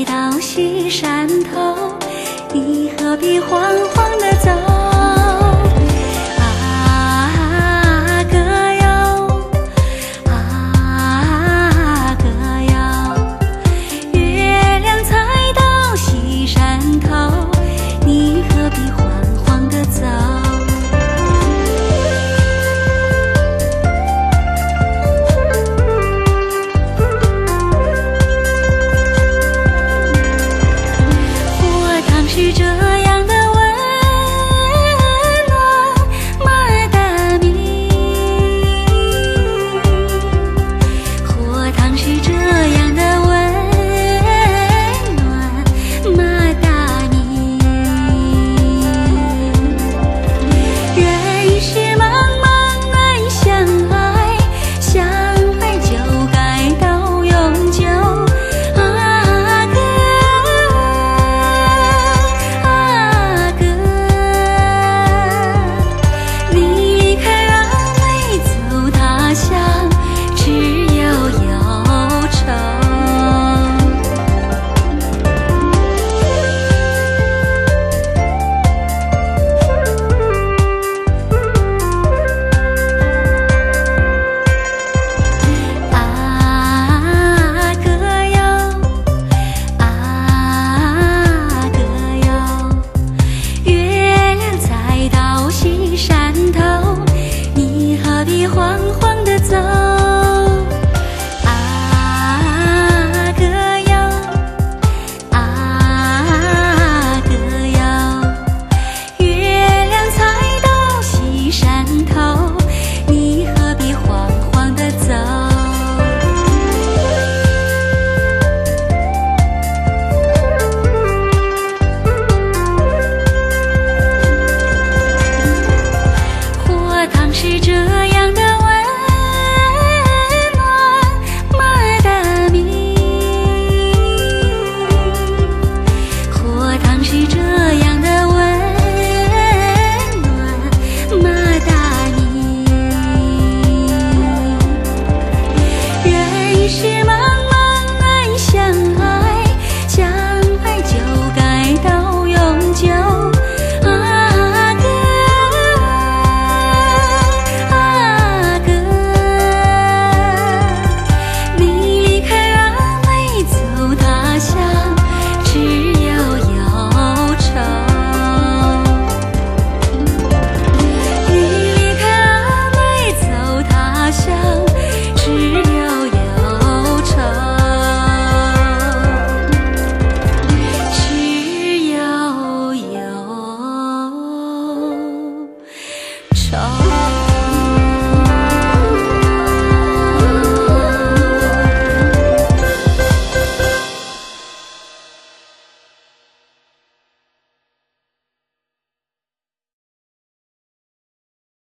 到西山头，你何必慌慌地走？啊，歌谣，啊，歌谣，月亮才到西山头，你何必慌慌地走？是这样的温暖，马尔达米。火塘是这样的温暖，马尔达米。人世茫茫难相爱，相爱就该到永久。慌慌地走，啊，歌谣，啊，歌谣，月亮才到西山头，你何必慌慌地走？火塘是这样的是这样的温暖，马达尼。人世茫茫难相爱，相爱就该到永久。啊歌，啊歌，你离开峨眉走他乡。